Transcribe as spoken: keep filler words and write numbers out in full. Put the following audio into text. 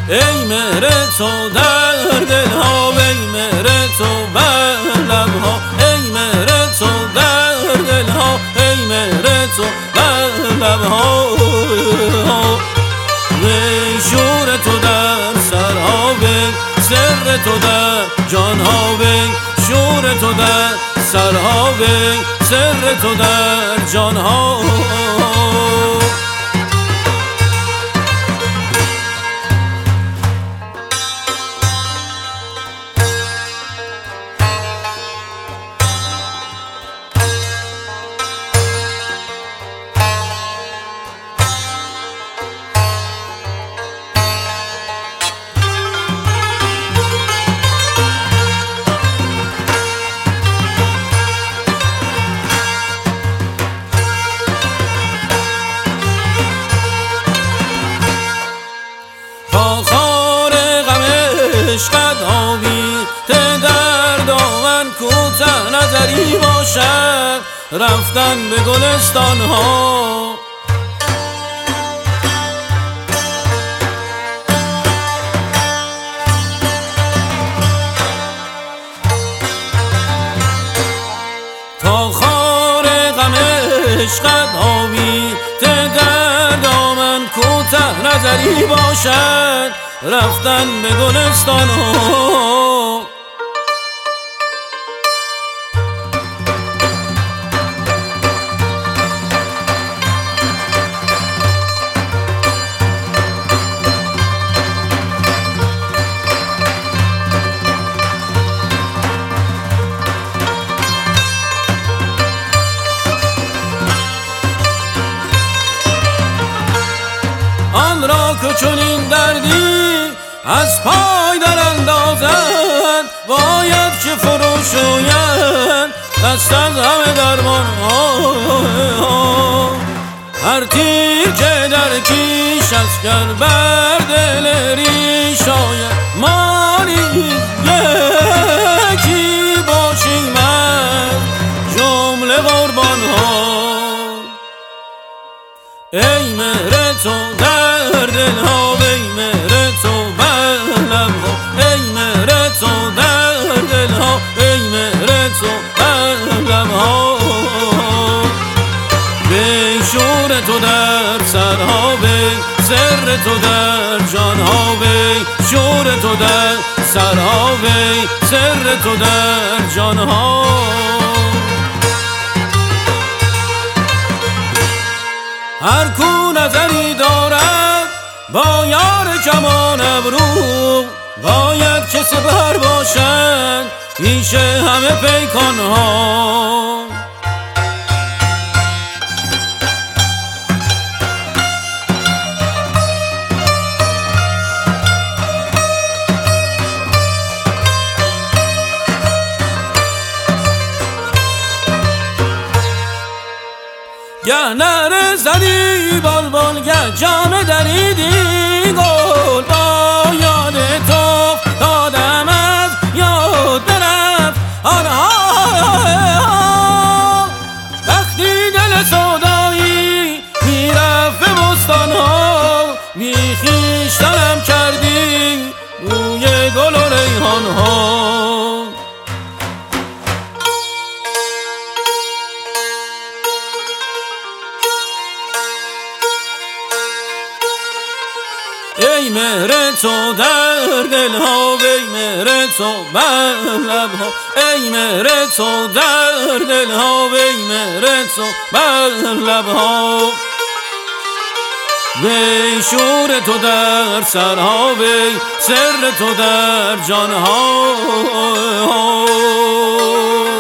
ای مهر تو در دلها، ای مهر تو بر لبها، ای مهر تو در دلها، ای مهر تو بر لبها، وی شور تو در سرها، وی سر تو در جانها، وی شور تو در سرها، وی سر تو در جانها. عشقت آویخته در دامن، کوته نظری باشد رفتن به گلستان ها. تا خار غم عشقت آویخته در دامن، کوته نظری باشد رفتن به گلستان ها. آن را که چنین دردی از پای در اندازد، باید که فروشوید دست از همه درمان ها. هر تیر که در کیش از گر بر دل ریش آید، ما نیز یکی باشیم از جمله قربان ها. ای مهر تو در دلها، ای مهر تو بر لبها، ای مهر تو در دلها، ای مهر تو بر لبها، وی شور تو در سرها، وی سر تو در جانها، وی شور تو در سرها، وی سر تو در جانها. هر کو نظری دارد با یار کمان ابرو، باید که سپر باشد پیش همه پیکان ها. گه نره زدی بلبل، گه جامه دریدی گل، با یاد تو دادم از یاد برفت آنها. وقتی دل سودایی میرفت به بستان ها، بی خویشتنم کردی بوی گل و ریحان ها. ای مهر تو در دلها، ای مهر تو بر لبها، ای مهر تو در دلها، ای مهر تو بر لبها، وی شور تو در سرها، وی سر تو در جانها.